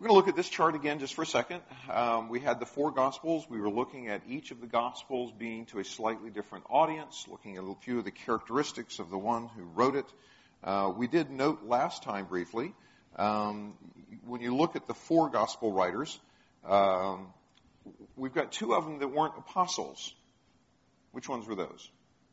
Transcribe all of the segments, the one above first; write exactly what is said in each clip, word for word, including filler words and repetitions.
We're going to look at this chart again just for a second. Um, we had the four Gospels. We were looking at each of the Gospels being to a slightly different audience, looking at a few of the characteristics of the one who wrote it. Uh, we did note last time briefly, um, when you look at the four Gospel writers, um, we've got two of them that weren't apostles. Which ones were those?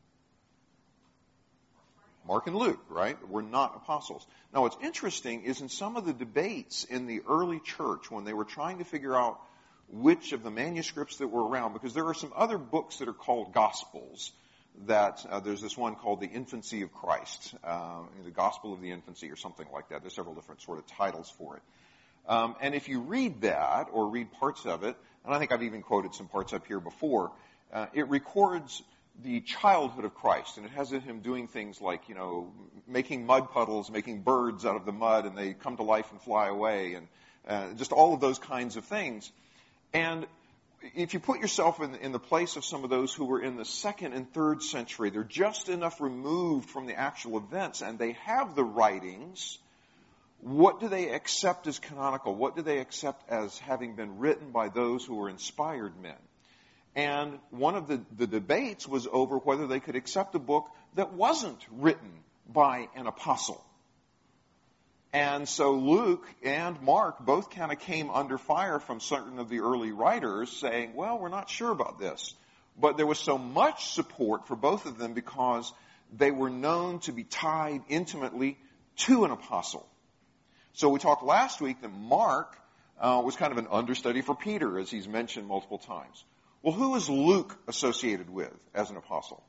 Mark and Luke, right? Were not apostles. Now, what's interesting is in some of the debates in the early church when they were trying to figure out which of the manuscripts that were around, because there are some other books that are called Gospels, that uh, there's this one called The Infancy of Christ, uh, the Gospel of the Infancy or something like that. There's several different sort of titles for it. Um, and if you read that or read parts of it, and I think I've even quoted some parts up here before, uh, it records the childhood of Christ, and it has him doing things like, you know, making mud puddles, making birds out of the mud, and they come to life and fly away, and uh, just all of those kinds of things. And if you put yourself in, in the place of some of those who were in the second and third century, they're just enough removed from the actual events, and they have the writings. What do they accept as canonical? What do they accept as having been written by those who were inspired men? And one of the, the debates was over whether they could accept a book that wasn't written by an apostle. And so Luke and Mark both kind of came under fire from certain of the early writers saying, well, we're not sure about this. But there was so much support for both of them because they were known to be tied intimately to an apostle. So we talked last week that Mark uh, was kind of an understudy for Peter, as he's mentioned multiple times. Well, who is Luke associated with as an apostle?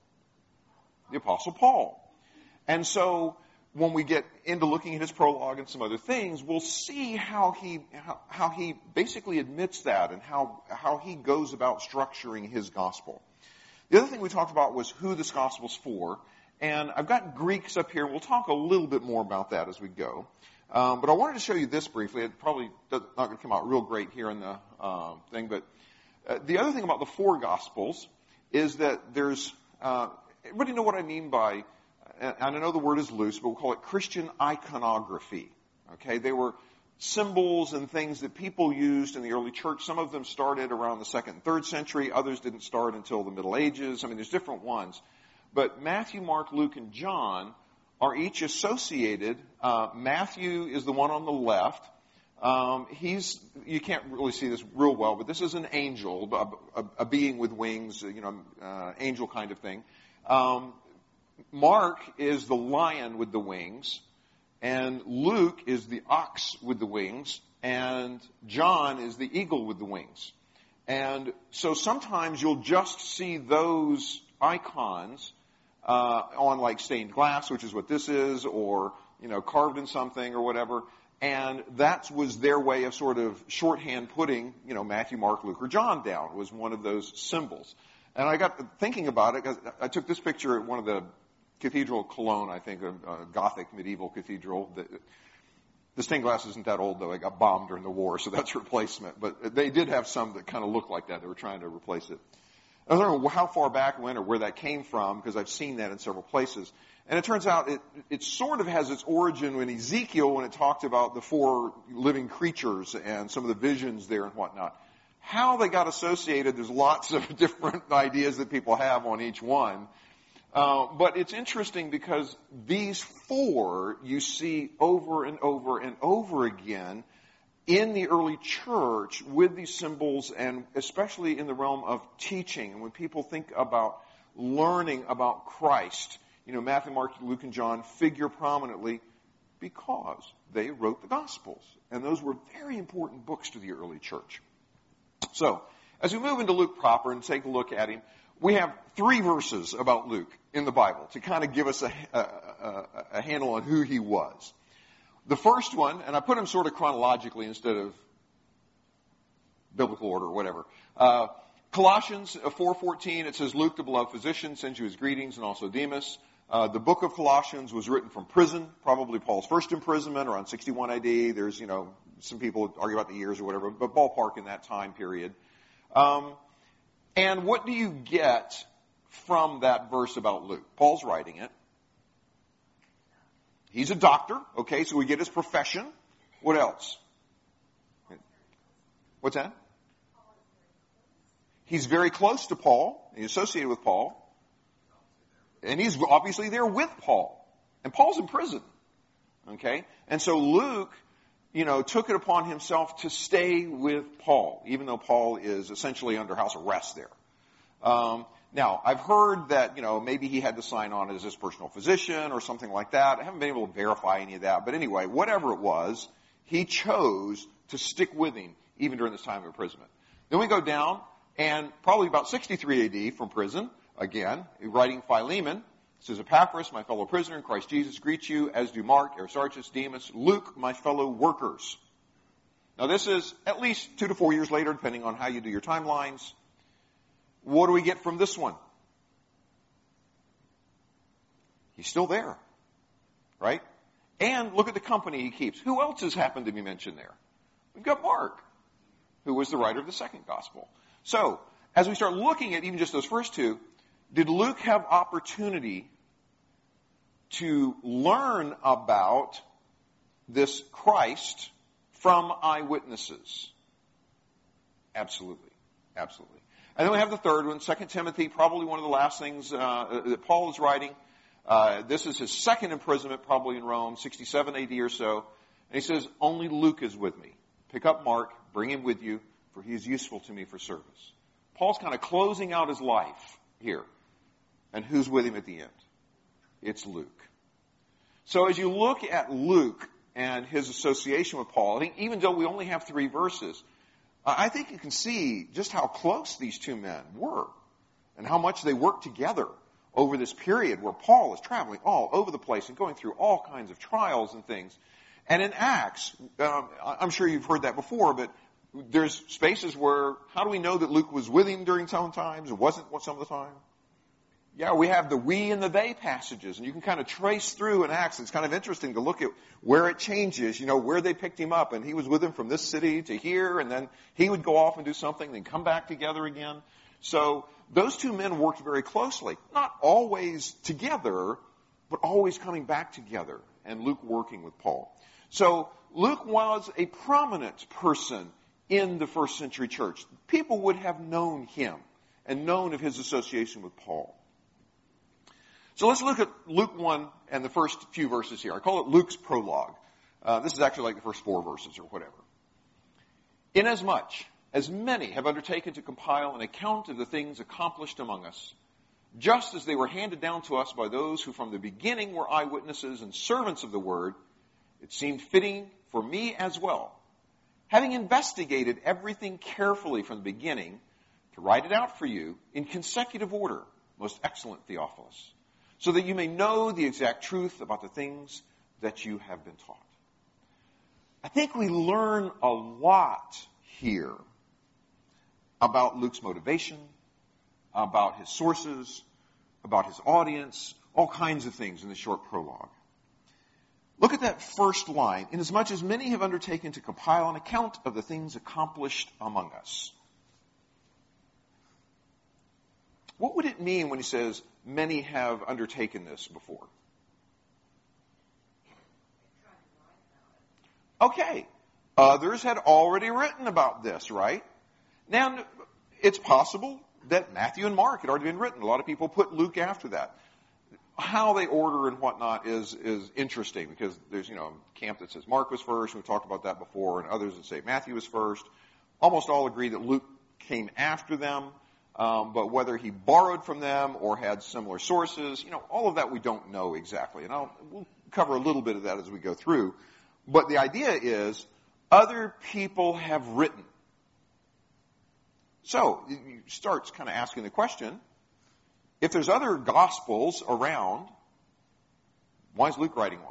The Apostle Paul. And so when we get into looking at his prologue and some other things, we'll see how he how, how he basically admits that and how, how he goes about structuring his gospel. The other thing we talked about was who this gospel's for. And I've got Greeks up here. We'll talk a little bit more about that as we go. Um, but I wanted to show you this briefly. It probably does, not going to come out real great here in the uh, thing, but Uh, the other thing about the four Gospels is that there's, uh, everybody know what I mean by, and I know the word is loose, but we'll call it Christian iconography. Okay, they were symbols and things that people used in the early church. Some of them started around the second and third century. Others didn't start until the Middle Ages. I mean, there's different ones. But Matthew, Mark, Luke, and John are each associated. Uh, Matthew is the one on the left. Um, he's, you can't really see this real well, but this is an angel, a, a, a being with wings, you know, uh, angel kind of thing. Um, Mark is the lion with the wings, and Luke is the ox with the wings, and John is the eagle with the wings. And so sometimes you'll just see those icons uh, on like stained glass, which is what this is, or, you know, carved in something or whatever. And that was their way of sort of shorthand putting, you know, Matthew, Mark, Luke, or John down. It was one of those symbols. And I got thinking about it, because I took this picture at one of the Cathedral Cologne, I think, a, a Gothic medieval cathedral. The, the stained glass isn't that old, though. It got bombed during the war, so that's replacement. But they did have some that kind of looked like that. They were trying to replace it. I don't know how far back it went or where that came from, because I've seen that in several places. And it turns out it, it sort of has its origin in Ezekiel when it talked about the four living creatures and some of the visions there and whatnot. How they got associated, there's lots of different ideas that people have on each one. Uh, but it's interesting because these four you see over and over and over again in the early church with these symbols, and especially in the realm of teaching. And when people think about learning about Christ, you know, Matthew, Mark, Luke, and John figure prominently because they wrote the Gospels. And those were very important books to the early church. So, as we move into Luke proper and take a look at him, we have three verses about Luke in the Bible to kind of give us a, a, a, a handle on who he was. The first one, and I put them sort of chronologically instead of biblical order or whatever. Uh, Colossians four fourteen, it says, Luke, the beloved physician, sends you his greetings, and also Demas. Uh, the book of Colossians was written from prison, probably Paul's first imprisonment around sixty-one A D. There's, you know, some people argue about the years or whatever, but ballpark in that time period. Um, and what do you get from that verse about Luke? Paul's writing it. He's a doctor, okay, so we get his profession. What else? What's that? He's very close to Paul. He's associated with Paul. And he's obviously there with Paul. And Paul's in prison. Okay? And so Luke, you know, took it upon himself to stay with Paul, even though Paul is essentially under house arrest there. Um, now, I've heard that, you know, maybe he had to sign on as his personal physician or something like that. I haven't been able to verify any of that. But anyway, whatever it was, he chose to stick with him even during this time of imprisonment. Then we go down, and probably about sixty-three A D from prison, again, writing Philemon, says, Epaphras, my fellow prisoner in Christ Jesus, greets you, as do Mark, Aristarchus, Demas, Luke, my fellow workers. Now this is at least two to four years later, depending on how you do your timelines. What do we get from this one? He's still there, right? And look at the company he keeps. Who else has happened to be mentioned there? We've got Mark, who was the writer of the second gospel. So, as we start looking at even just those first two, did Luke have opportunity to learn about this Christ from eyewitnesses? Absolutely. Absolutely. And then we have the third one, Second Timothy, probably one of the last things uh, that Paul is writing. Uh, this is his second imprisonment, probably in Rome, sixty-seven A D or so. And he says, only Luke is with me. Pick up Mark, bring him with you, for he is useful to me for service. Paul's kind of closing out his life here. And who's with him at the end? It's Luke. So as you look at Luke and his association with Paul, I think even though we only have three verses, I think you can see just how close these two men were and how much they worked together over this period where Paul is traveling all over the place and going through all kinds of trials and things. And in Acts, um, I'm sure you've heard that before, but there's spaces where, how do we know that Luke was with him during some times or wasn't some of the time? Yeah, we have the we and the they passages, and you can kind of trace through in Acts. It's kind of interesting to look at where it changes, you know, where they picked him up, and he was with him from this city to here, and then he would go off and do something, then come back together again. So those two men worked very closely, not always together, but always coming back together, and Luke working with Paul. So Luke was a prominent person in the first century church. People would have known him and known of his association with Paul. So let's look at Luke one and the first few verses here. I call it Luke's prologue. Uh, this is actually like the first four verses or whatever. Inasmuch as many have undertaken to compile an account of the things accomplished among us, just as they were handed down to us by those who from the beginning were eyewitnesses and servants of the word, it seemed fitting for me as well, having investigated everything carefully from the beginning, to write it out for you in consecutive order, most excellent Theophilus, so that you may know the exact truth about the things that you have been taught. I think we learn a lot here about Luke's motivation, about his sources, about his audience, all kinds of things in the short prologue. Look at that first line. Inasmuch as many have undertaken to compile an account of the things accomplished among us. What would it mean when he says, many have undertaken this before? Okay. Others had already written about this, right? Now, it's possible that Matthew and Mark had already been written. A lot of people put Luke after that. How they order and whatnot is, is interesting because there's, you know, a camp that says Mark was first, and we've talked about that before, and others that say Matthew was first. Almost all agree that Luke came after them. Um, but whether he borrowed from them or had similar sources, you know, all of that we don't know exactly. And I'll, we'll cover a little bit of that as we go through. But the idea is other people have written. So you start kind of asking the question, if there's other gospels around, why is Luke writing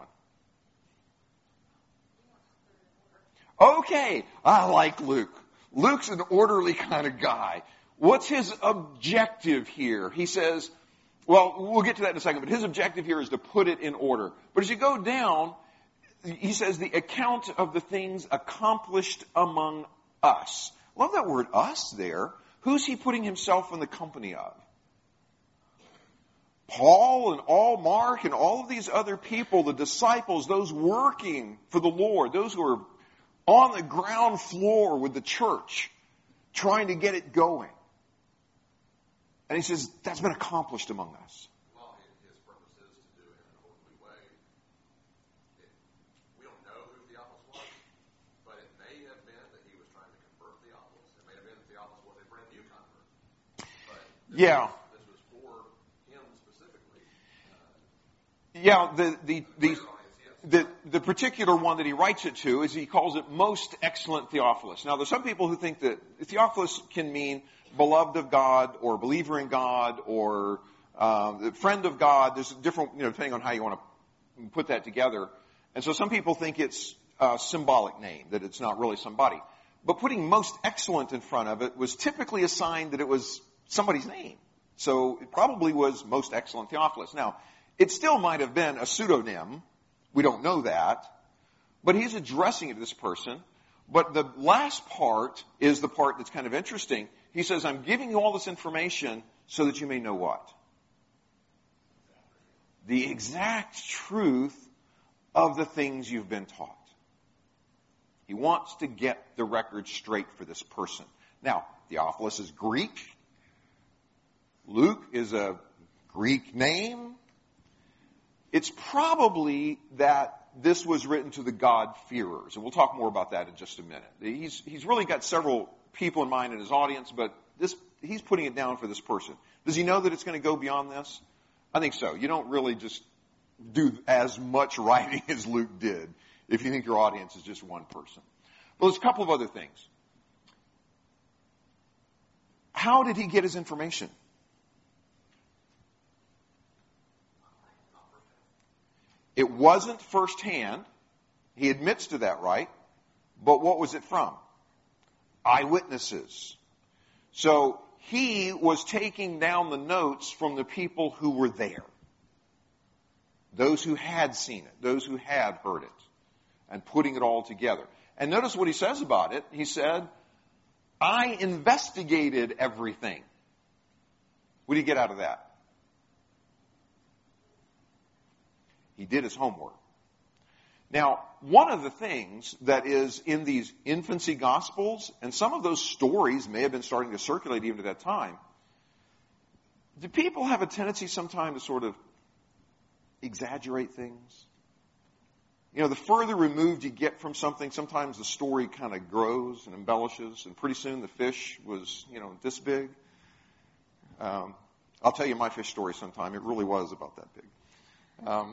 one? Okay, I like Luke. Luke's an orderly kind of guy. What's his objective here? He says, well, we'll get to that in a second, but his objective here is to put it in order. But as you go down, he says the account of the things accomplished among us. Love that word us there. Who's he putting himself in the company of? Paul and all Mark and all of these other people, the disciples, those working for the Lord, those who are on the ground floor with the church, trying to get it going. And he says, that's been accomplished among us. Well, his purpose is to do it in an orderly way. It, we don't know who Theophilus was, but it may have been that he was trying to convert Theophilus. It may have been that Theophilus was a brand new convert. But this yeah. Was, this was for him specifically. Uh, yeah, the, the, the, the, the particular one that he writes it to is he calls it Most Excellent Theophilus. Now, there's some people who think that Theophilus can mean beloved of God, or believer in God, or um, friend of God. There's different, you know, depending on how you want to put that together. And so some people think it's a symbolic name, that it's not really somebody. But putting most excellent in front of it was typically a sign that it was somebody's name. So it probably was Most Excellent Theophilus. Now, it still might have been a pseudonym. We don't know that. But he's addressing it to this person. But the last part is the part that's kind of interesting. He says, I'm giving you all this information so that you may know what? The exact truth of the things you've been taught. He wants to get the record straight for this person. Now, Theophilus is Greek. Luke is a Greek name. It's probably that this was written to the God-fearers. And we'll talk more about that in just a minute. He's, he's really got several people in mind in his audience, but this, he's putting it down for this person. Does he know that it's going to go beyond this? I think so. You don't really just do as much writing as Luke did if you think your audience is just one person. Well, there's a couple of other things. How did he get his information? It wasn't firsthand. He admits to that, right? But what was it from? Eyewitnesses. So he was taking down the notes from the people who were there. Those who had seen it. Those who had heard it. And putting it all together. And notice what he says about it. He said, I investigated everything. What do you get out of that? He did his homework. Now, one of the things that is in these infancy gospels, and some of those stories may have been starting to circulate even at that time, do people have a tendency sometimes to sort of exaggerate things? You know, the further removed you get from something, sometimes the story kind of grows and embellishes, and pretty soon the fish was, you know, this big. Um, I'll tell you my fish story sometime. It really was about that big. Um,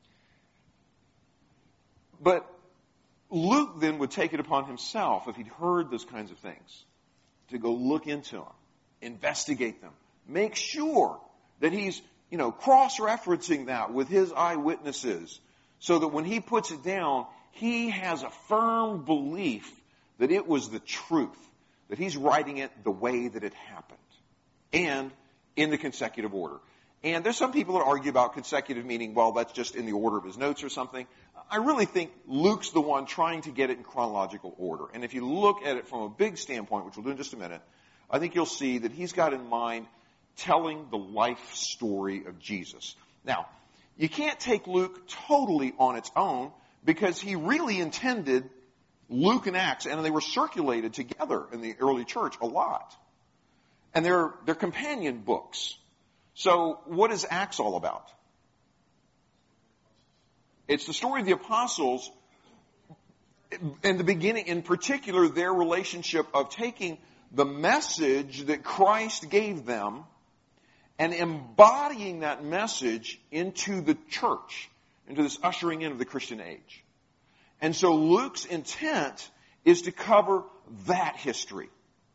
But Luke then would take it upon himself, if he'd heard those kinds of things, to go look into them, investigate them, make sure that he's, you know, cross-referencing that with his eyewitnesses, so that when he puts it down, he has a firm belief that it was the truth, that he's writing it the way that it happened, and in the consecutive order. And there's some people that argue about consecutive meaning, well, that's just in the order of his notes or something. I really think Luke's the one trying to get it in chronological order. And if you look at it from a big standpoint, which we'll do in just a minute, I think you'll see that he's got in mind telling the life story of Jesus. Now, you can't take Luke totally on its own, because he really intended Luke and Acts, and they were circulated together in the early church a lot. And they're, they're companion books. So what is Acts all about? It's the story of the apostles, in the beginning, in particular, their relationship of taking the message that Christ gave them and embodying that message into the church, into this ushering in of the Christian age. And so Luke's intent is to cover that history.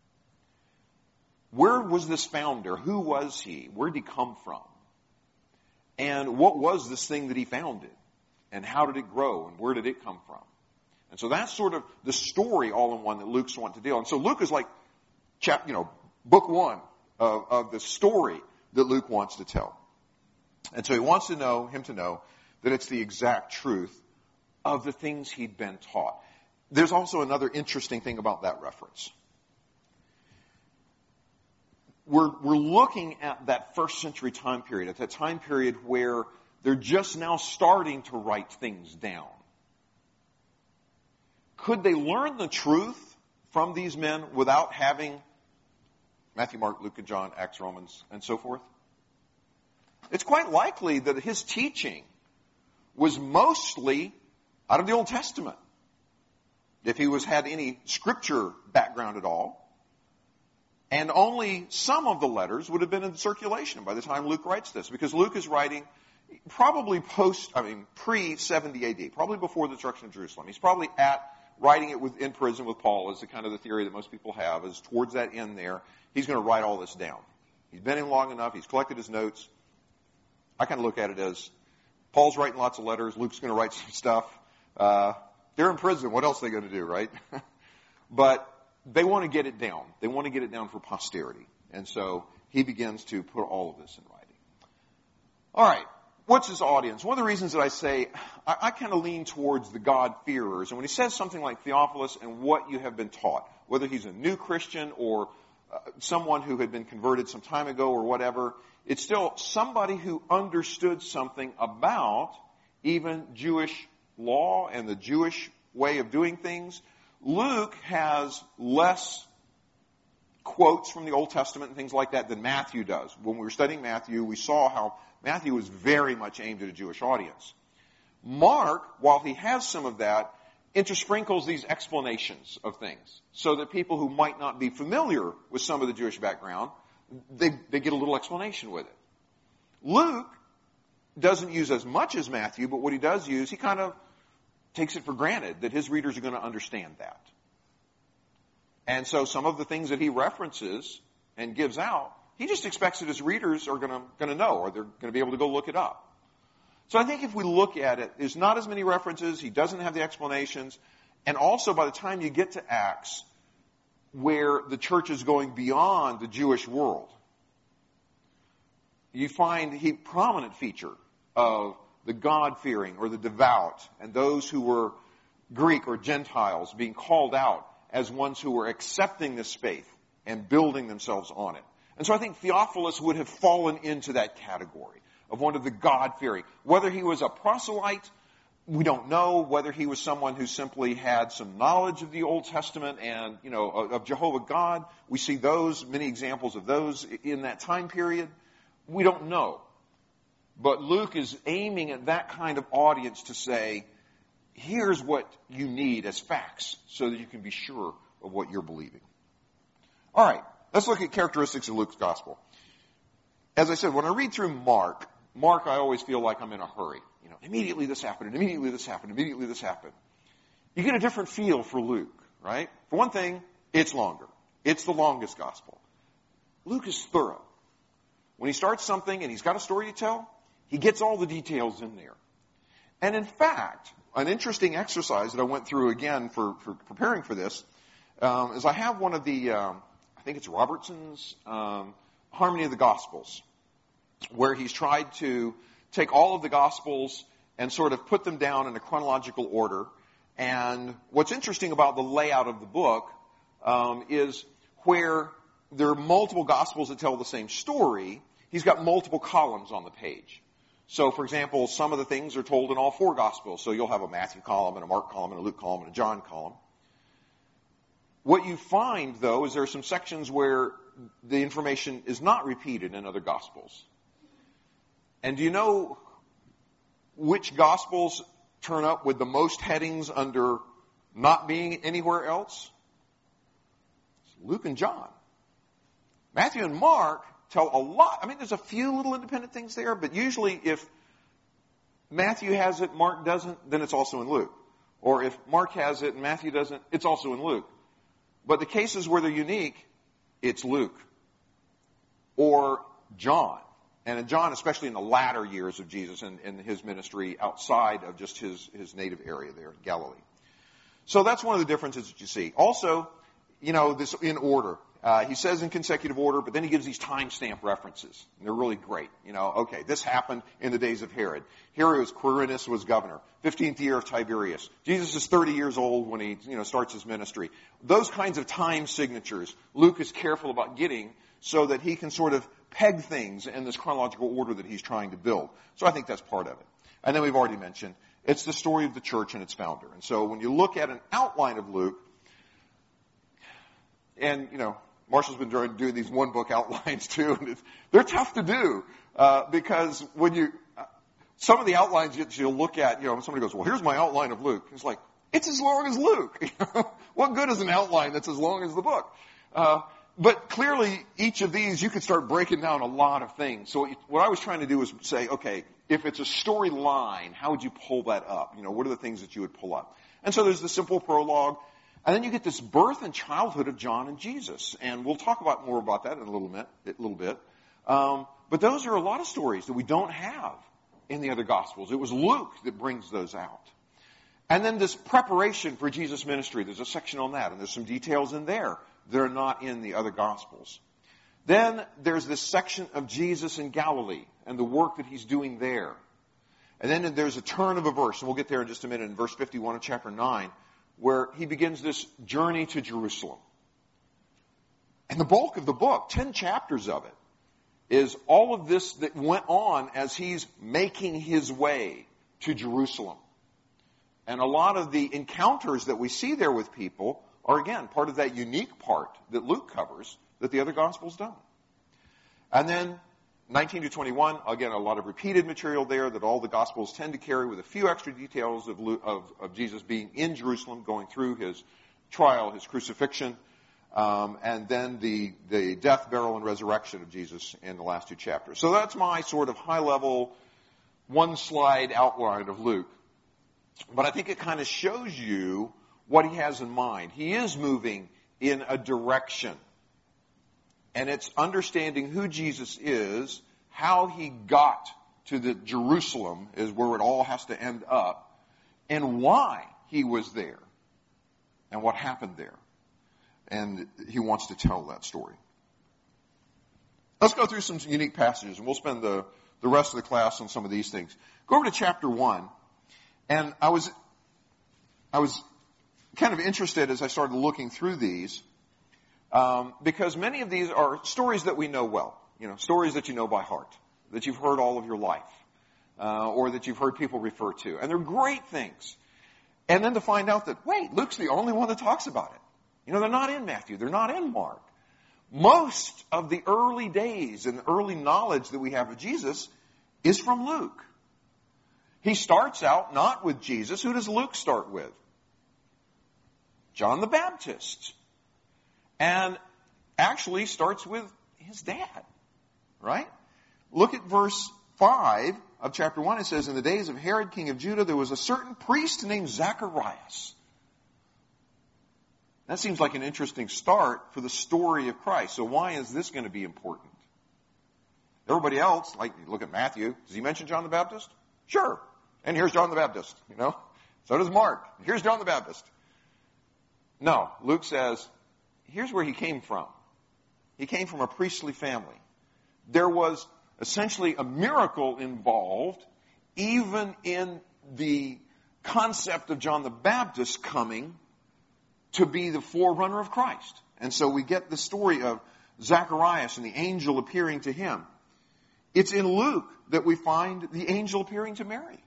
Where was this founder? Who was he? Where did he come from? And what was this thing that he founded? And how did it grow? And where did it come from? And so that's sort of the story all in one that Luke's wanting to deal. And so Luke is like, chap, you know, book one of, of the story that Luke wants to tell. And so he wants to know, him to know, that it's the exact truth of the things he'd been taught. There's also another interesting thing about that reference. We're, we're looking at that first century time period, at that time period where they're just now starting to write things down. could they learn the truth from these men without having Matthew, Mark, Luke, and John, Acts, Romans, and so forth? It's quite likely that his teaching was mostly out of the Old Testament, if he was had any scripture background at all. And only some of the letters would have been in circulation by the time Luke writes this, because Luke is writing probably post, I mean, pre seventy A D, probably before the destruction of Jerusalem. He's probably at writing it with, in prison with Paul, is the kind of the theory that most people have, is towards that end there, he's going to write all this down. He's been in long enough, he's collected his notes. I kind of look at it as Paul's writing lots of letters, Luke's going to write some stuff. Uh, they're in prison, what else are they going to do, right? But they want to get it down. They want to get it down for posterity. And so he begins to put all of this in writing. All right. What's his audience? One of the reasons that I say I, I kind of lean towards the God-fearers. And when he says something like Theophilus and what you have been taught, whether he's a new Christian or uh, someone who had been converted some time ago or whatever, it's still somebody who understood something about even Jewish law and the Jewish way of doing things. Luke has less quotes from the Old Testament and things like that than Matthew does. When we were studying Matthew, we saw how Matthew was very much aimed at a Jewish audience. Mark, while he has some of that, intersprinkles these explanations of things so that people who might not be familiar with some of the Jewish background, they, they get a little explanation with it. Luke doesn't use as much as Matthew, but what he does use, he kind of takes it for granted that his readers are going to understand that. And so some of the things that he references and gives out, he just expects that his readers are going to, going to know, or they're going to be able to go look it up. So I think if we look at it, there's not as many references, he doesn't have the explanations, and also by the time you get to Acts, where the church is going beyond the Jewish world, you find a prominent feature of the God-fearing or the devout and those who were Greek or Gentiles being called out as ones who were accepting this faith and building themselves on it. And so I think Theophilus would have fallen into that category of one of the God-fearing. Whether he was a proselyte, we don't know. Whether he was someone who simply had some knowledge of the Old Testament and, you know, of Jehovah God. We see those, many examples of those in that time period. We don't know. But Luke is aiming at that kind of audience to say, here's what you need as facts so that you can be sure of what you're believing. All right, let's look at characteristics of Luke's gospel. As I said, when I read through Mark, Mark, I always feel like I'm in a hurry. You know, immediately this happened, and immediately this happened, immediately this happened. You get a different feel for Luke, right? For one thing, it's longer. It's the longest gospel. Luke is thorough. When he starts something and he's got a story to tell, he gets all the details in there. And in fact, an interesting exercise that I went through again for, for preparing for this um, is I have one of the, um, I think it's Robertson's um, Harmony of the Gospels, where he's tried to take all of the Gospels and sort of put them down in a chronological order. And what's interesting about the layout of the book um, is where there are multiple Gospels that tell the same story, he's got multiple columns on the page. So, for example, some of the things are told in all four Gospels. So you'll have a Matthew column and a Mark column and a Luke column and a John column. What you find, though, is there are some sections where the information is not repeated in other Gospels. And do you know which Gospels turn up with the most headings under not being anywhere else? It's Luke and John. Matthew and Mark tell a lot. I mean, there's a few little independent things there, but usually if Matthew has it, Mark doesn't, then it's also in Luke. Or if Mark has it and Matthew doesn't, it's also in Luke. But the cases where they're unique, it's Luke or John. And in John, especially in the latter years of Jesus and, and his ministry outside of just his, his native area there in Galilee. So that's one of the differences that you see. Also, you know, this in order. Uh, he says in consecutive order, but then he gives these timestamp references. And they're really great. You know, okay, this happened in the days of Herod. Here was Quirinius was governor. fifteenth year of Tiberius. Jesus is thirty years old when he, you know, starts his ministry. Those kinds of time signatures, Luke is careful about getting so that he can sort of peg things in this chronological order that he's trying to build. So I think that's part of it. And then we've already mentioned, It's the story of the church and its founder. And so when you look at an outline of Luke, and, you know, Marshall's been trying to do these one-book outlines too, and it's, they're tough to do uh, because when you, uh, some of the outlines that you'll look at, you know, when somebody goes, well, here's my outline of Luke. It's like, it's as long as Luke. What good is an outline that's as long as the book? Uh, but clearly, each of these, you could start breaking down a lot of things. So what I was trying to do was say, okay, if it's a storyline, how would you pull that up? You know, what are the things that you would pull up? And so there's the simple prologue. And then you get this birth and childhood of John and Jesus. And we'll talk about more about that in a little bit. A little bit. Um, but those are a lot of stories that we don't have in the other Gospels. It was Luke that brings those out. And then this preparation for Jesus' ministry. There's a section on that. And there's some details in there that are not in the other Gospels. Then there's this section of Jesus in Galilee and the work that he's doing there. And then there's a turn of a verse, and we'll get there in just a minute, in verse fifty-one of chapter nine, where he begins this journey to Jerusalem. And the bulk of the book, ten chapters of it, is all of this that went on as he's making his way to Jerusalem. And a lot of the encounters that we see there with people are, again, part of that unique part that Luke covers that the other Gospels don't. And then nineteen to twenty-one, again, a lot of repeated material there that all the Gospels tend to carry with a few extra details of, of, of Jesus being in Jerusalem, going through his trial, his crucifixion, um, and then the, the death, burial, and resurrection of Jesus in the last two chapters. So that's my sort of high-level, one-slide outline of Luke. But I think it kind of shows you what he has in mind. He is moving in a direction. And it's understanding who Jesus is, how he got to the Jerusalem is where it all has to end up, and why he was there, and what happened there. And he wants to tell that story. Let's go through some unique passages, and we'll spend the, the rest of the class on some of these things. Go over to chapter one, and I was, I was kind of interested as I started looking through these, Um, because many of these are stories that we know well, you know, stories that you know by heart, that you've heard all of your life, uh, or that you've heard people refer to. And they're great things. And then to find out that, wait, Luke's the only one that talks about it. You know, they're not in Matthew. They're not in Mark. Most of the early days and early knowledge that we have of Jesus is from Luke. He starts out not with Jesus. Who does Luke start with? John the Baptist. And actually starts with his dad, right? Look at verse five of chapter one. It says, in the days of Herod, king of Judah, there was a certain priest named Zacharias. That seems like an interesting start for the story of Christ. So why is this going to be important? Everybody else, like look at Matthew. Does he mention John the Baptist? Sure. And here's John the Baptist, you know. So does Mark. Here's John the Baptist. No, Luke says, here's where he came from. He came from a priestly family. There was essentially a miracle involved, even in the concept of John the Baptist coming to be the forerunner of Christ. And so we get the story of Zacharias and the angel appearing to him. It's in Luke that we find the angel appearing to Mary.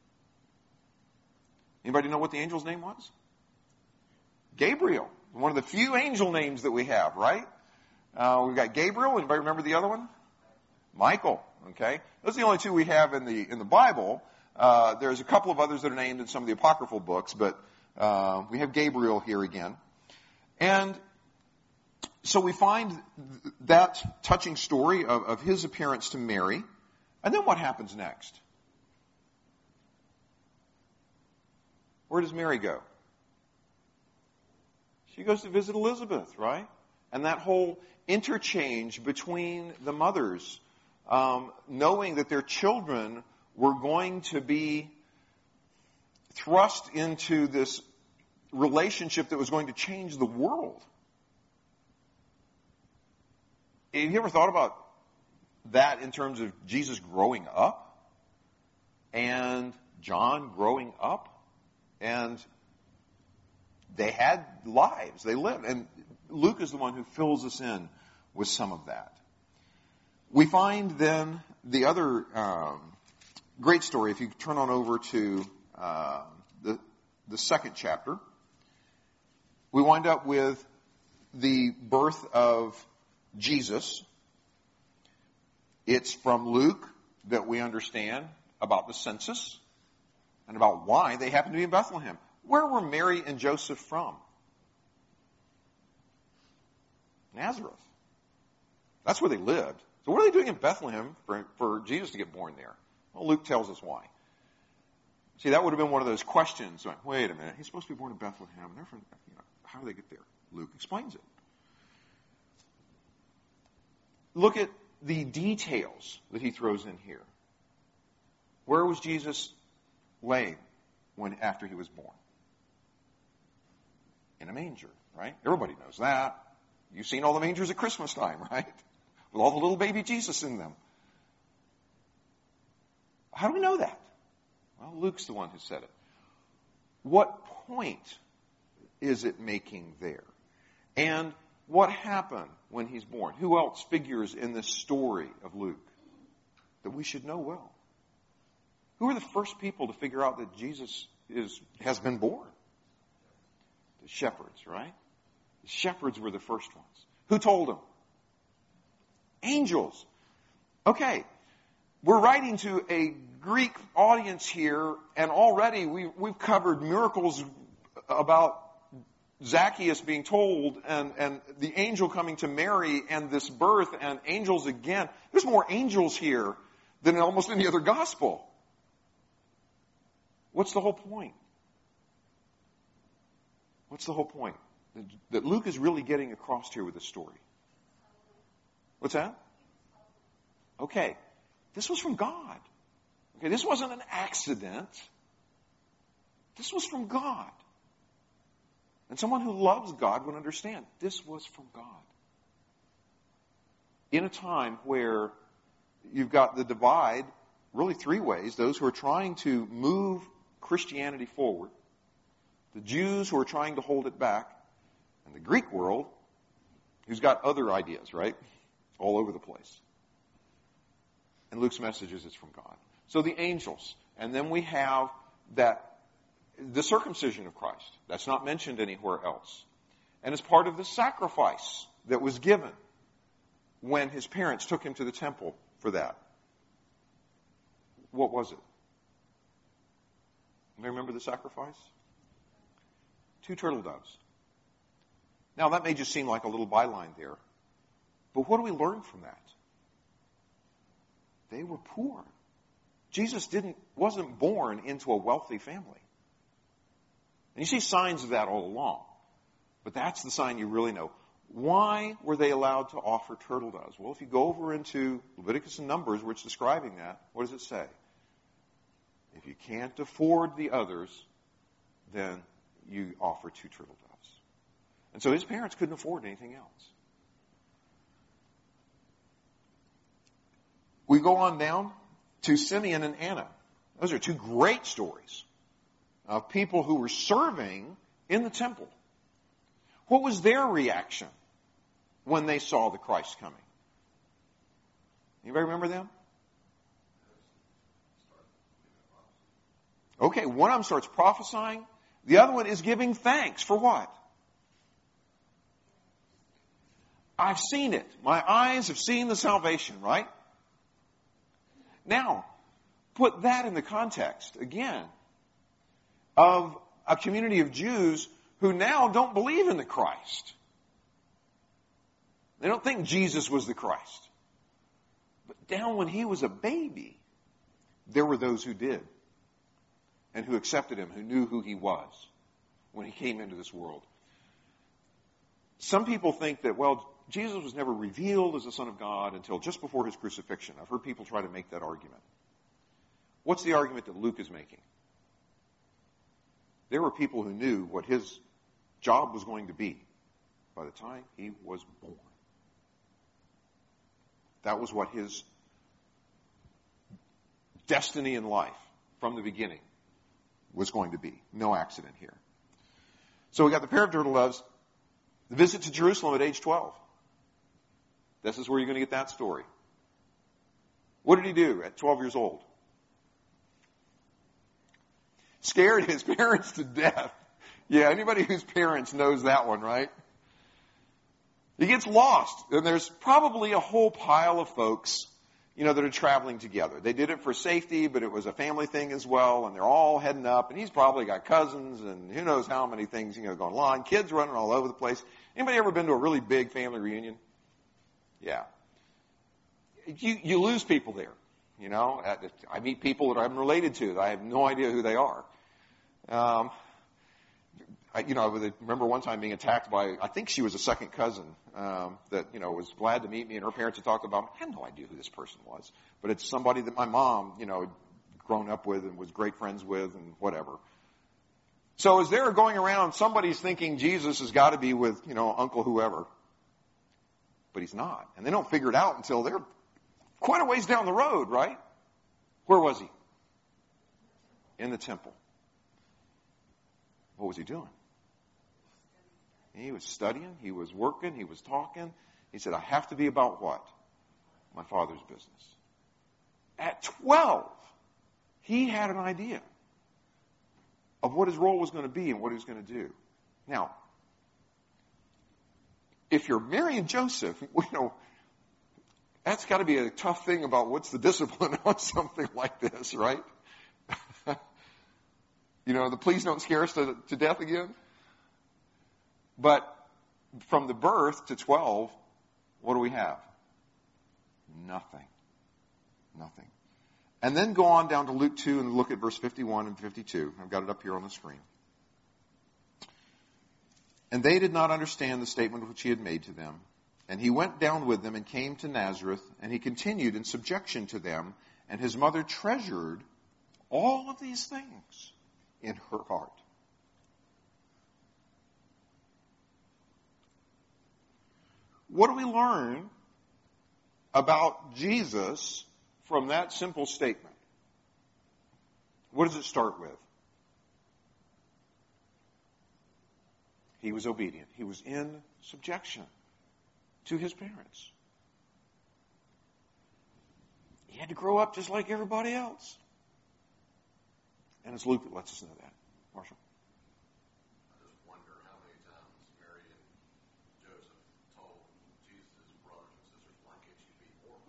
Anybody know what the angel's name was? Gabriel. One of the few angel names that we have, right? Uh, we've got Gabriel. Anybody remember the other one? Michael. Okay, those are the only two we have in the in the Bible. Uh, there's a couple of others that are named in some of the apocryphal books, but uh, we have Gabriel here again. And so we find th- that touching story of, of his appearance to Mary. And then what happens next? Where does Mary go? She goes to visit Elizabeth, right? And that whole interchange between the mothers, um, knowing that their children were going to be thrust into this relationship that was going to change the world. Have you ever thought about that in terms of Jesus growing up and John growing up? And they had lives. They lived. And Luke is the one who fills us in with some of that. We find then the other um, great story, if you turn on over to uh, the, the second chapter, we wind up with the birth of Jesus. It's from Luke that we understand about the census and about why they happened to be in Bethlehem. Where were Mary and Joseph from? Nazareth. That's where they lived. So what are they doing in Bethlehem for, for Jesus to get born there? Well, Luke tells us why. See, that would have been one of those questions. Like, wait a minute, he's supposed to be born in Bethlehem. They're from, you know, how do they get there? Luke explains it. Look at the details that he throws in here. Where was Jesus laid when after he was born? In a manger, right? Everybody knows that. You've seen all the mangers at Christmas time, right? With all the little baby Jesus in them. How do we know that? Well, Luke's the one who said it. What point is it making there? And what happened when he's born? Who else figures in this story of Luke that we should know well? Who are the first people to figure out that Jesus is has been born? The shepherds, right? The shepherds were the first ones. Who told them? Angels. Okay, we're writing to a Greek audience here, and already we, we've covered miracles about Zacchaeus being told, and, and the angel coming to Mary, and this birth, and angels again. There's more angels here than in almost any other gospel. What's the whole point? What's the whole point that, that Luke is really getting across here with this story? What's that? Okay, this was from God. Okay, this wasn't an accident. This was from God. And someone who loves God would understand this was from God. In a time where you've got the divide, really three ways. Those who are trying to move Christianity forward, the Jews who are trying to hold it back, and the Greek world who's got other ideas, right? All over the place. And Luke's message is it's from God. So the angels. And then we have that the circumcision of Christ. That's not mentioned anywhere else. And it's part of the sacrifice that was given when his parents took him to the temple for that. What was it? You remember the sacrifice? Two turtle doves. Now that may just seem like a little byline there. But what do we learn from that? They were poor. Jesus didn't wasn't born into a wealthy family. And you see signs of that all along. But that's the sign you really know. Why were they allowed to offer turtle doves? Well, if you go over into Leviticus and Numbers, where it's describing that, what does it say? If you can't afford the others, then you offer two turtle doves. And so his parents couldn't afford anything else. We go on down to Simeon and Anna. Those are two great stories of people who were serving in the temple. What was their reaction when they saw the Christ coming? Anybody remember them? Okay, one of them starts prophesying. The other one is giving thanks. For what? I've seen it. My eyes have seen the salvation, right? Now, put that in the context, again, of a community of Jews who now don't believe in the Christ. They don't think Jesus was the Christ. But down when he was a baby, there were those who did. And who accepted him, who knew who he was when he came into this world. Some people think that, well, Jesus was never revealed as the Son of God until just before his crucifixion. I've heard people try to make that argument. What's the argument that Luke is making? There were people who knew what his job was going to be by the time he was born. That was what his destiny in life from the beginning was going to be. No accident here. So we got the pair of turtle doves, the visit to Jerusalem at age twelve. This is where you're going to get that story. What did he do at twelve years old? Scared his parents to death. Yeah, anybody whose parents knows that one, right? He gets lost, and there's probably a whole pile of folks, you know, that are traveling together. They did it for safety, but it was a family thing as well, and they're all heading up, and he's probably got cousins and who knows how many things, you know, going on. Kids running all over the place. Anybody ever been to a really big family reunion? Yeah. You, you lose people there, you know. I meet people that I'm related to that I have no idea who they are. Um, I, you know, I remember one time being attacked by, I think she was a second cousin, um, that, you know, was glad to meet me, and her parents had talked about me. I had no idea who this person was. But it's somebody that my mom, you know, had grown up with and was great friends with and whatever. So as they're going around, somebody's thinking Jesus has got to be with, you know, Uncle whoever. But he's not. And they don't figure it out until they're quite a ways down the road, right? Where was he? In the temple. What was he doing? He was studying, he was working, he was talking. He said, I have to be about what? My Father's business. At twelve, he had an idea of what his role was going to be and what he was going to do. Now, if you're Mary and Joseph, you know, that's got to be a tough thing about what's the discipline on something like this, right? You know, the please don't scare us to, to death again. But from the birth to twelve, what do we have? Nothing. Nothing. And then go on down to Luke two and look at verse fifty-one and fifty-two. I've got it up here on the screen. And they did not understand the statement which he had made to them. And he went down with them and came to Nazareth, and he continued in subjection to them. And his mother treasured all of these things in her heart. What do we learn about Jesus from that simple statement? What does it start with? He was obedient. He was in subjection to his parents. He had to grow up just like everybody else. And it's Luke that lets us know that. Marshall? I just wonder how many times Mary and Joseph told Jesus' brothers and sisters, why can't you be more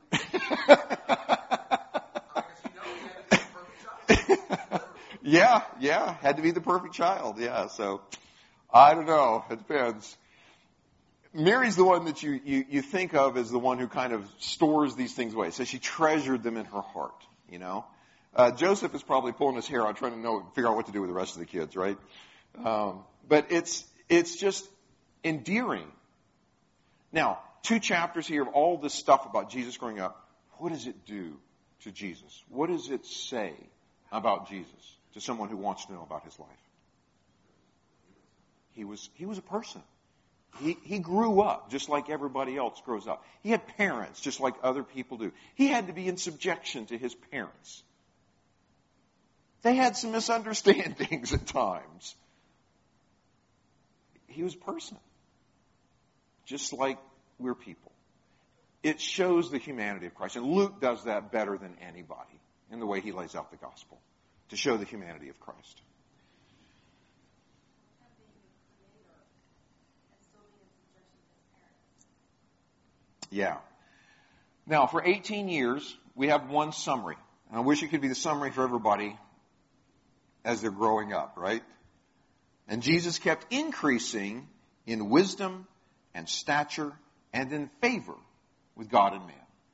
like this? I mean, 'cause you know he had to be the perfect child. Yeah, yeah, had to be the perfect child, yeah. So, I don't know, it depends. Mary's the one that you, you, you think of as the one who kind of stores these things away. So she treasured them in her heart, you know. Uh, Joseph is probably pulling his hair out trying to know, figure out what to do with the rest of the kids, right? Um, but it's, it's just endearing. Now, two chapters here of all this stuff about Jesus growing up. What does it do to Jesus? What does it say about Jesus to someone who wants to know about his life? He was, he was a person. He, he grew up just like everybody else grows up. He had parents just like other people do. He had to be in subjection to his parents. They had some misunderstandings at times. He was a person, just like we're people. It shows the humanity of Christ. And Luke does that better than anybody in the way he lays out the gospel, to show the humanity of Christ. Yeah. Now, for eighteen years, we have one summary. And I wish it could be the summary for everybody as they're growing up, right? And Jesus kept increasing in wisdom and stature and in favor with God and man.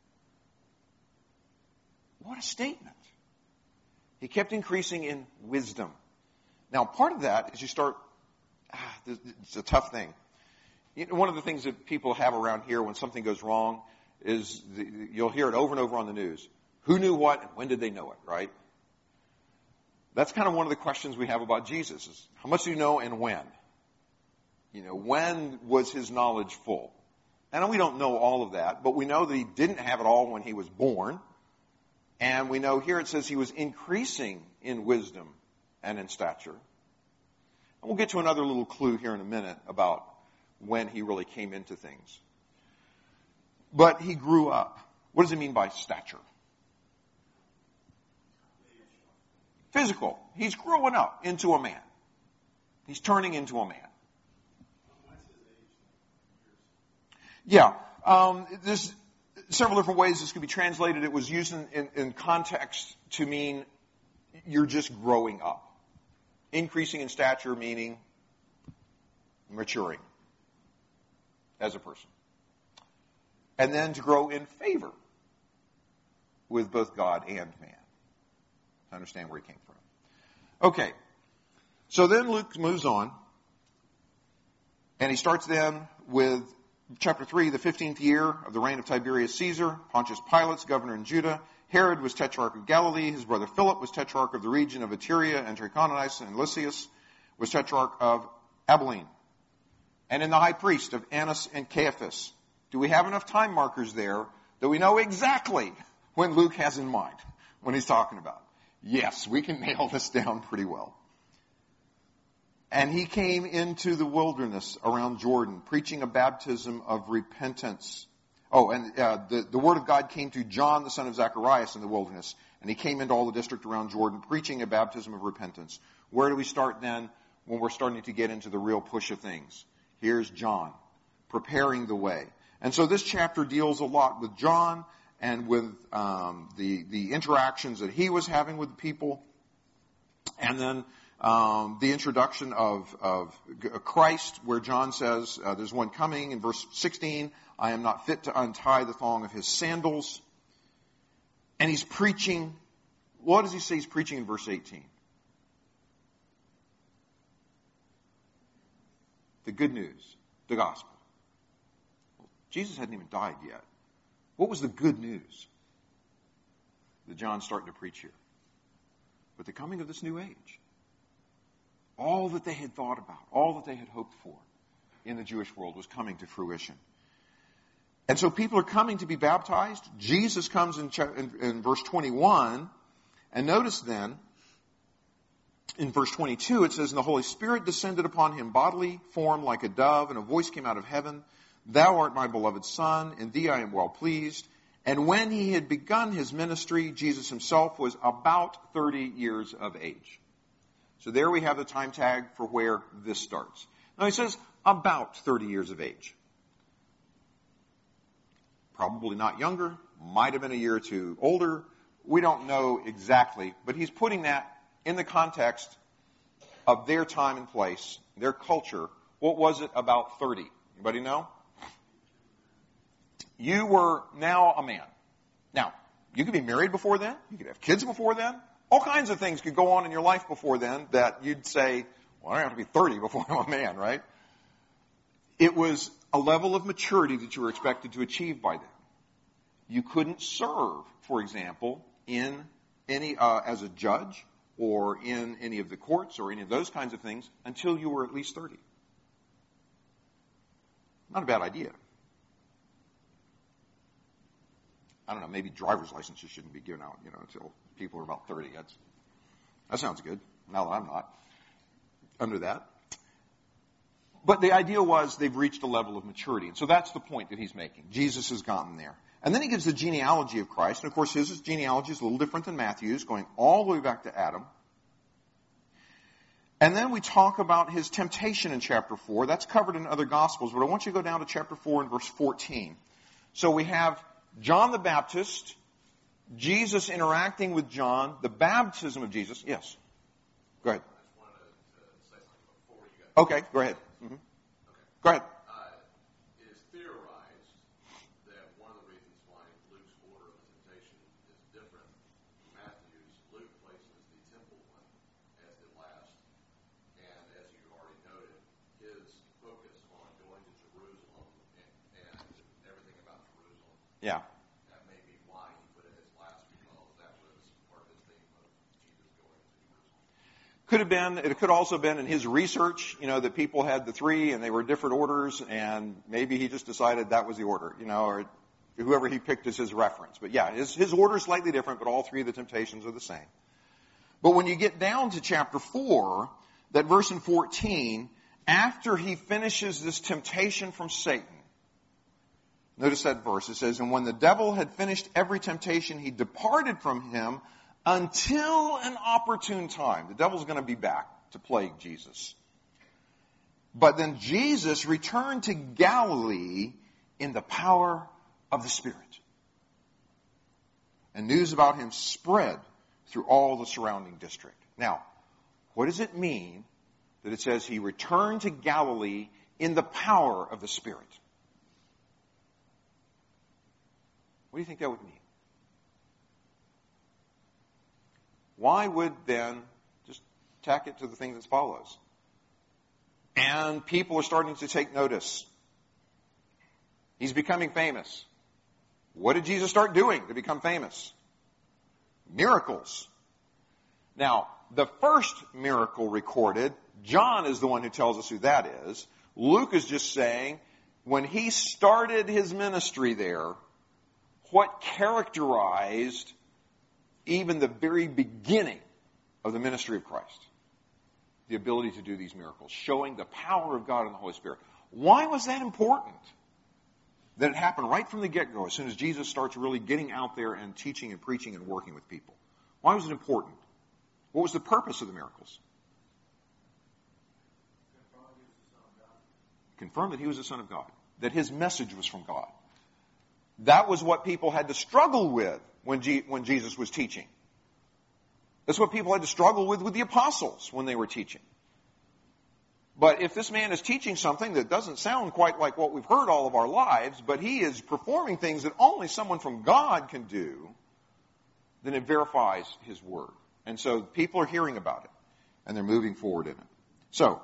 What a statement. He kept increasing in wisdom. Now, part of that is you start, ah, it's a tough thing. You know, one of the things that people have around here when something goes wrong is the, you'll hear it over and over on the news. Who knew what and when did they know it, right? That's kind of one of the questions we have about Jesus is how much do you know and when? You know, when was his knowledge full? And we don't know all of that, but we know that he didn't have it all when he was born. And we know here it says he was increasing in wisdom and in stature. And we'll get to another little clue here in a minute about when he really came into things. But he grew up. What does it mean by stature? Physical. He's growing up into a man. He's turning into a man. Yeah. Um, there's several different ways this could be translated. It was used in, in, in context to mean you're just growing up. Increasing in stature meaning maturing as a person. And then to grow in favor with both God and man. To understand where he came from. Okay. So then Luke moves on. And he starts then with chapter three, the fifteenth year of the reign of Tiberius Caesar. Pontius Pilate, governor in Judah. Herod was tetrarch of Galilee. His brother Philip was tetrarch of the region of Iturea and Trachonitis. And Lysias was tetrarch of Abilene. And in the high priest of Annas and Caiaphas. Do we have enough time markers there that we know exactly when Luke has in mind when he's talking about? Yes, we can nail this down pretty well. And he came into the wilderness around Jordan, preaching a baptism of repentance. Oh, and uh, the, the word of God came to John, the son of Zacharias, in the wilderness. And he came into all the district around Jordan, preaching a baptism of repentance. Where do we start then when we're starting to get into the real push of things? Here's John, preparing the way. And so this chapter deals a lot with John and with um, the, the interactions that he was having with the people. And then Um, the introduction of, of Christ, where John says, uh, there's one coming in verse sixteen, I am not fit to untie the thong of his sandals. And he's preaching, what does he say he's preaching in verse eighteen? The good news, the gospel. Jesus hadn't even died yet. What was the good news that John's starting to preach here? With the coming of this new age. All that they had thought about, all that they had hoped for in the Jewish world was coming to fruition. And so people are coming to be baptized. Jesus comes in, in, in verse twenty-one. And notice then, in verse twenty-two, it says, And the Holy Spirit descended upon him bodily form like a dove, and a voice came out of heaven, Thou art my beloved Son, in thee I am well pleased. And when he had begun his ministry, Jesus himself was about thirty years of age. So there we have the time tag for where this starts. Now he says about thirty years of age. Probably not younger, might have been a year or two older. We don't know exactly, but he's putting that in the context of their time and place, their culture. What was it about thirty? Anybody know? You were now a man. Now, you could be married before then. You could have kids before then. All kinds of things could go on in your life before then that you'd say, well, I don't have to be thirty before I'm a man, right? It was a level of maturity that you were expected to achieve by then. You couldn't serve, for example, in any uh, as a judge or in any of the courts or any of those kinds of things until you were at least thirty. Not a bad idea. I don't know, maybe driver's licenses shouldn't be given out, you know, until people are about thirty. That's, that sounds good, now that I'm not under that. But the idea was they've reached a level of maturity. And so that's the point that he's making. Jesus has gotten there. And then he gives the genealogy of Christ. And of course, his genealogy is a little different than Matthew's, going all the way back to Adam. And then we talk about his temptation in chapter four. That's covered in other Gospels, but I want you to go down to chapter four and verse fourteen. So we have John the Baptist, Jesus interacting with John, the baptism of Jesus. Yes. Go ahead. I just wanted to say something before you got. Okay, go ahead. Mm-hmm. Okay. Go ahead. Uh, it is theorized that one of the reasons why Luke's order of the temptation is different from Matthew's. Luke places the temple one as the last, and as you already noted, his focus on going to Jerusalem and, and everything about Jerusalem. Yeah. That may be why he put it as last, because that was part of his theme of Jesus going to Jerusalem. Could have been, it could also have been in his research, you know, that people had the three and they were different orders, and maybe he just decided that was the order, you know, or whoever he picked as his reference. But yeah, his, his order is slightly different, but all three of the temptations are the same. But when you get down to chapter four, that verse in fourteen, after he finishes this temptation from Satan, notice that verse. It says, And when the devil had finished every temptation, he departed from him until an opportune time. The devil's going to be back to plague Jesus. But then Jesus returned to Galilee in the power of the Spirit. And news about him spread through all the surrounding district. Now, what does it mean that it says he returned to Galilee in the power of the Spirit? What do you think that would mean? Why would then, just tack it to the thing that follows. And people are starting to take notice. He's becoming famous. What did Jesus start doing to become famous? Miracles. Now, the first miracle recorded, John is the one who tells us who that is. Luke is just saying, when he started his ministry there, what characterized even the very beginning of the ministry of Christ? The ability to do these miracles, showing the power of God and the Holy Spirit. Why was that important? That it happened right from the get-go, as soon as Jesus starts really getting out there and teaching and preaching and working with people. Why was it important? What was the purpose of the miracles? Confirm that he was the Son of God. That his message was from God. That was what people had to struggle with when, G- when Jesus was teaching. That's what people had to struggle with with the apostles when they were teaching. But if this man is teaching something that doesn't sound quite like what we've heard all of our lives, but he is performing things that only someone from God can do, then it verifies his word. And so people are hearing about it, and they're moving forward in it. So,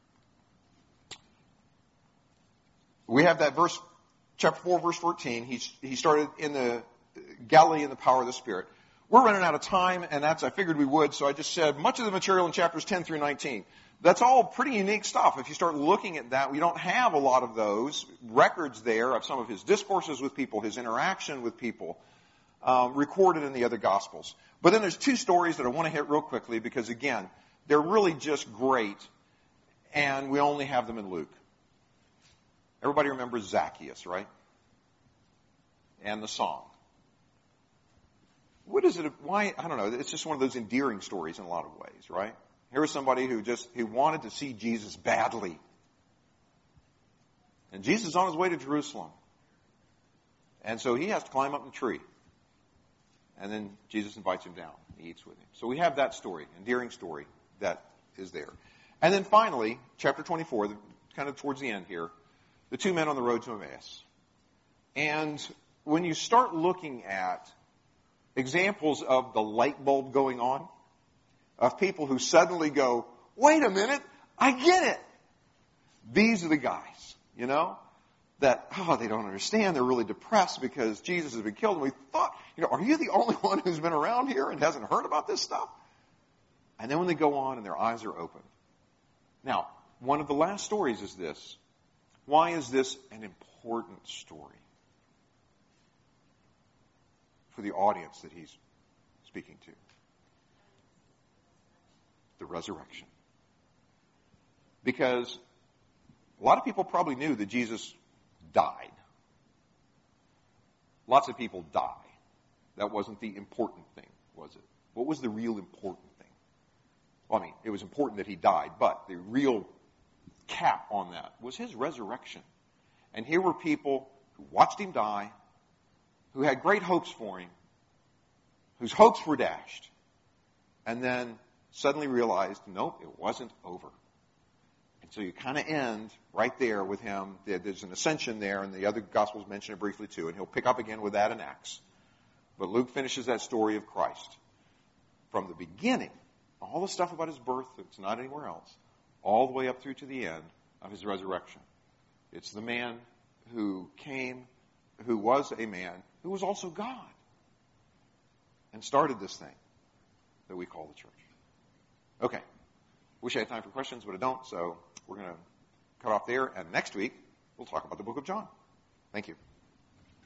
we have that verse, chapter four, verse fourteen. He, he started in the Galilee in the power of the Spirit. We're running out of time, and that's, I figured we would, so I just said much of the material in chapters ten through nineteen. That's all pretty unique stuff. If you start looking at that, we don't have a lot of those records there of some of his discourses with people, his interaction with people, um, recorded in the other Gospels. But then there's two stories that I want to hit real quickly because, again, they're really just great, and we only have them in Luke. Everybody remembers Zacchaeus, right? And the song. What is it? Why? I don't know. It's just one of those endearing stories in a lot of ways, right? Here was somebody who just who wanted to see Jesus badly. And Jesus is on his way to Jerusalem. And so he has to climb up in a tree. And then Jesus invites him down. He eats with him. So we have that story, endearing story that is there. And then finally, chapter twenty-four, kind of towards the end here, the two men on the road to Emmaus. And when you start looking at examples of the light bulb going on, of people who suddenly go, wait a minute, I get it. These are the guys, you know, that, oh, they don't understand. They're really depressed because Jesus has been killed. And we thought, you know, are you the only one who's been around here and hasn't heard about this stuff? And then when they go on and their eyes are opened. Now, one of the last stories is this. Why is this an important story for the audience that he's speaking to? The resurrection. Because a lot of people probably knew that Jesus died. Lots of people die. That wasn't the important thing, was it? What was the real important thing? Well, I mean, it was important that he died, but the real cap on that was his resurrection. And here were people who watched him die, who had great hopes for him, whose hopes were dashed, and then suddenly realized, nope, it wasn't over. And so you kind of end right there with him. There's an ascension there, and the other Gospels mention it briefly too, and he'll pick up again with that in Acts. But Luke finishes that story of Christ from the beginning, all the stuff about his birth that's not anywhere else, all the way up through to the end of his resurrection. It's the man who came, who was a man, who was also God, and started this thing that we call the church. Okay. Wish I had time for questions, but I don't, so we're going to cut off there, and next week we'll talk about the book of John. Thank you.